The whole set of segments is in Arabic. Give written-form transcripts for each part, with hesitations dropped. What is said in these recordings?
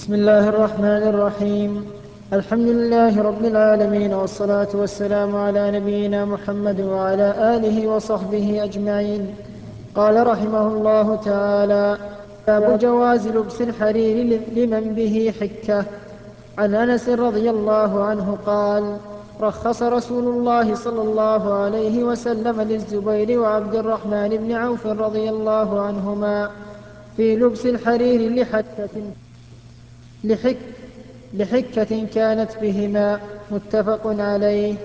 بسم الله الرحمن الرحيم. الحمد لله رب العالمين، والصلاة والسلام على نبينا محمد وعلى آله وصحبه أجمعين. قال رحمه الله تعالى: باب جواز لبس الحرير لمن به حكة. عن أنس رضي الله عنه قال: رخص رسول الله صلى الله عليه وسلم للزبير وعبد الرحمن بن عوف رضي الله عنهما في لبس الحرير لحك لحكة كانت بهما. متفق عليه.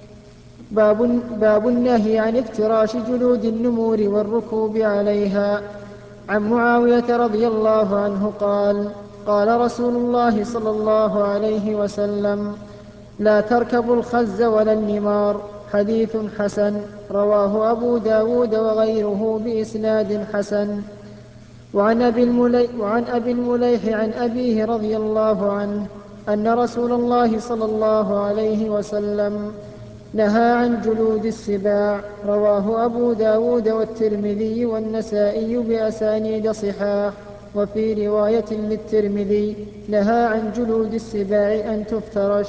باب النهي عن افتراش جلود النمور والركوب عليها. عن معاوية رضي الله عنه قال: قال رسول الله صلى الله عليه وسلم: لا تركبوا الخز ولا النمار. حديث حسن، رواه أبو داود وغيره بإسناد حسن. وعن أبي المليح عن أبيه رضي الله عنه أن رسول الله صلى الله عليه وسلم نهى عن جلود السباع. رواه أبو داود والترمذي والنسائي بأسانيد صحاح. وفي رواية للترمذي: نهى عن جلود السباع أن تفترش.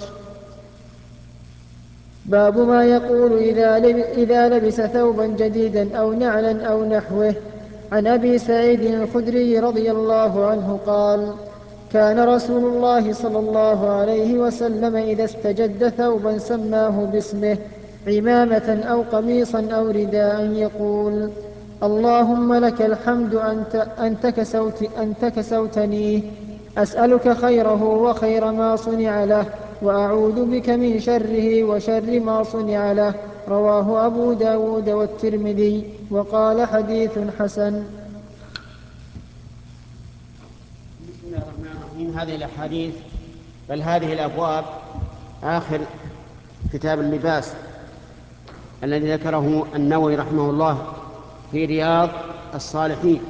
باب ما يقول إذا لبس ثوبا جديدا أو نعلا أو نحوه. عن أبي سعيد الخدري رضي الله عنه قال: كان رسول الله صلى الله عليه وسلم إذا استجد ثوبا سماه باسمه، عمامة أو قميصا أو رداء، يقول: اللهم لك الحمد أنت كسوتنيه، أسألك خيره وخير ما صنع له، وأعوذ بك من شره وشر ما صنع له. رواه أبو داود والترمذي وقال: حديث حسن. بسم الله الرحمن الرحيم. هذه الأحاديث بل هذه الأبواب آخر كتاب اللباس الذي ذكره النووي رحمه الله في رياض الصالحين.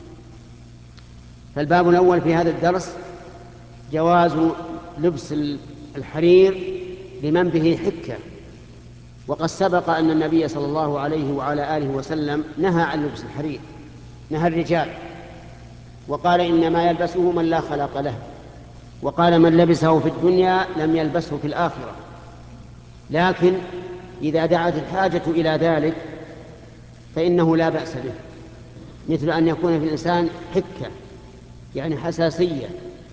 فالباب الأول في هذا الدرس جواز لبس الحرير لمن به حكة. وقد سبق أن النبي صلى الله عليه وعلى آله وسلم نهى عن لبس الحرير، نهى الرجال، وقال: إنما يلبسه من لا خلق له، وقال: من لبسه في الدنيا لم يلبسه في الآخرة. لكن إذا دعت الحاجة إلى ذلك فإنه لا بأس به، مثل أن يكون في الإنسان حكة يعني حساسية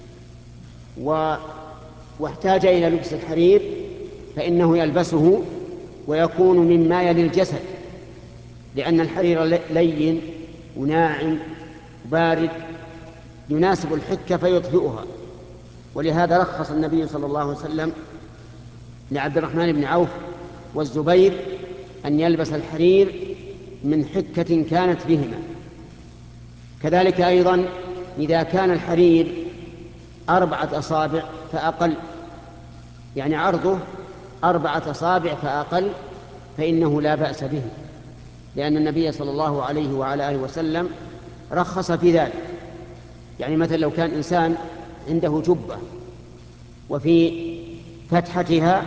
واحتاج إلى لبس الحرير فإنه يلبسه ويكون مما يلي الجسد، لأن الحرير لين وناعم بارد يناسب الحكة فيطفئها. ولهذا رخص النبي صلى الله عليه وسلم لعبد الرحمن بن عوف والزبير أن يلبس الحرير من حكة كانت بهما. كذلك أيضا إذا كان الحرير 4 أصابع فأقل، يعني عرضه 4 أصابع فأقل، فإنه لا بأس به، لأن النبي صلى الله عليه وعلى آله وسلم رخص في ذلك. يعني مثلا لو كان إنسان عنده جبة وفي فتحتها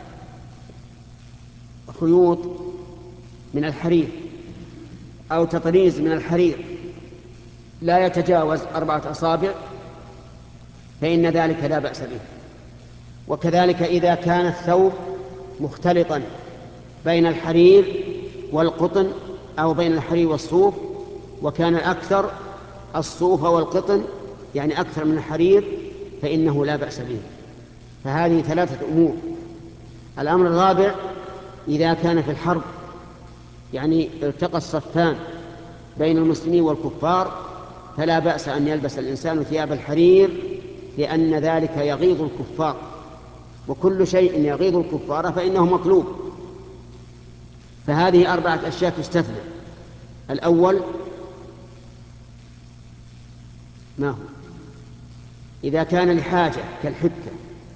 خيوط من الحرير أو تطريز من الحرير لا يتجاوز 4 أصابع فإن ذلك لا بأس به. وكذلك إذا كان الثوب مختلطا بين الحرير والقطن أو بين الحرير والصوف، وكان الأكثر الصوف والقطن يعني أكثر من الحرير، فإنه لا بأس به. فهذه 3 أمور. الأمر الرابع: إذا كان في الحرب يعني التقى الصفان بين المسلمين والكفار فلا بأس أن يلبس الإنسان ثياب الحرير، لأن ذلك يغيظ الكفار، وكل شيء يغيظ الكفار فإنه مطلوب. فهذه 4 أشياء تستثنى. الأول ما هو؟ إذا كان لحاجة كالحكة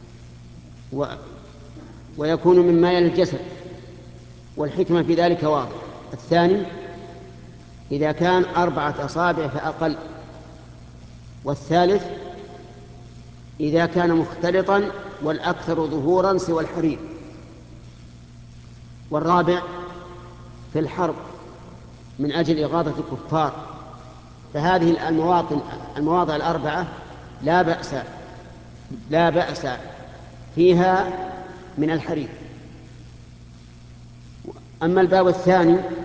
ويكون مما يلي الجسد، والحكمة في ذلك واضح. الثاني: إذا كان 4 أصابع فأقل. والثالث: إذا كان مختلطا والأكثر ظهورا سوى الحرير. والرابع: في الحرب من أجل إغاظة الكفار. فهذه المواضع 4 لا بأس لا بأس فيها من الحرير. أما الباب الثاني